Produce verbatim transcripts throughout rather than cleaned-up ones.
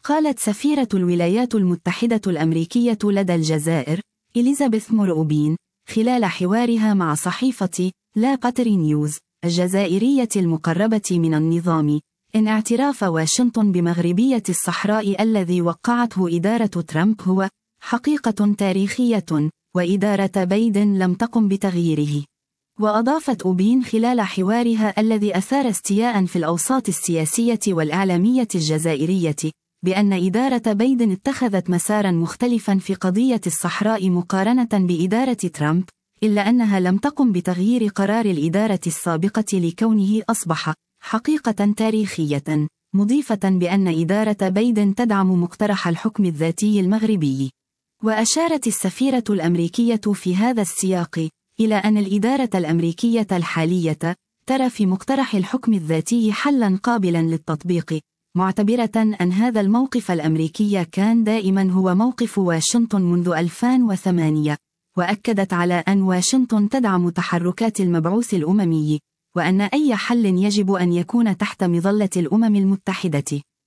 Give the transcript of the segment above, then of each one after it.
قالت سفيرة الولايات المتحدة الأمريكية لدى الجزائر إليزابيث مور أوبين خلال حوارها مع صحيفة لا قطري نيوز الجزائرية المقربة من النظام إن اعتراف واشنطن بمغربية الصحراء الذي وقعته إدارة ترامب هو حقيقة تاريخية، وإدارة بايدن لم تقم بتغييره. وأضافت أوبين خلال حوارها الذي أثار استياء في الأوساط السياسية والإعلامية الجزائرية بأن إدارة بايدن اتخذت مسارا مختلفا في قضية الصحراء مقارنة بإدارة ترامب، إلا أنها لم تقم بتغيير قرار الإدارة السابقة لكونه أصبح حقيقة تاريخية، مضيفة بأن إدارة بايدن تدعم مقترح الحكم الذاتي المغربي. وأشارت السفيرة الأمريكية في هذا السياق إلى أن الإدارة الأمريكية الحالية ترى في مقترح الحكم الذاتي حلاً قابلاً للتطبيق، معتبرة أن هذا الموقف الأمريكي كان دائماً هو موقف واشنطن منذ ألفين وثمانية، وأكدت على أن واشنطن تدعم تحركات المبعوث الأممي، وأن أي حل يجب أن يكون تحت مظلة الأمم المتحدة.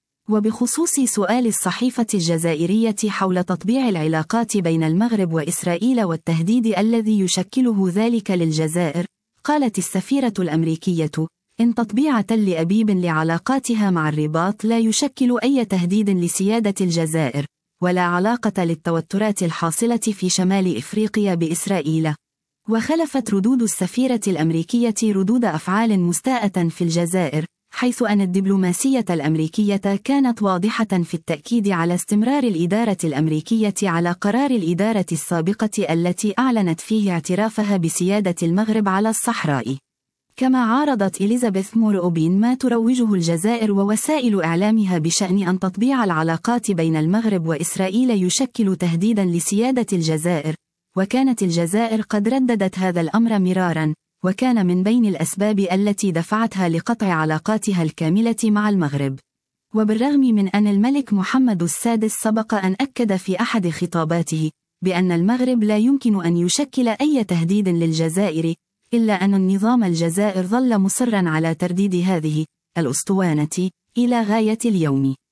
وبخصوص سؤال الصحيفة الجزائرية حول تطبيع العلاقات بين المغرب وإسرائيل والتهديد الذي يشكله ذلك للجزائر، قالت السفيرة الأمريكية إن تطبيع تل أبيب لعلاقاتها مع الرباط لا يشكل أي تهديد لسيادة الجزائر، ولا علاقة للتوترات الحاصلة في شمال إفريقيا بإسرائيل. وخلفت ردود السفيرة الأمريكية ردود أفعال مستاءة في الجزائر، حيث أن الدبلوماسية الأمريكية كانت واضحة في التأكيد على استمرار الإدارة الأمريكية على قرار الإدارة السابقة التي أعلنت فيه اعترافها بسيادة المغرب على الصحراء. كما عارضت إليزابيث مور أوبين ما تروجه الجزائر ووسائل إعلامها بشأن أن تطبيع العلاقات بين المغرب وإسرائيل يشكل تهديدا لسيادة الجزائر، وكانت الجزائر قد رددت هذا الأمر مرارا، وكان من بين الأسباب التي دفعتها لقطع علاقاتها الكاملة مع المغرب. وبالرغم من أن الملك محمد السادس سبق أن أكد في أحد خطاباته بأن المغرب لا يمكن أن يشكل أي تهديد للجزائر، إلا أن النظام الجزائر ظل مصرا على ترديد هذه الأسطوانة إلى غاية اليوم.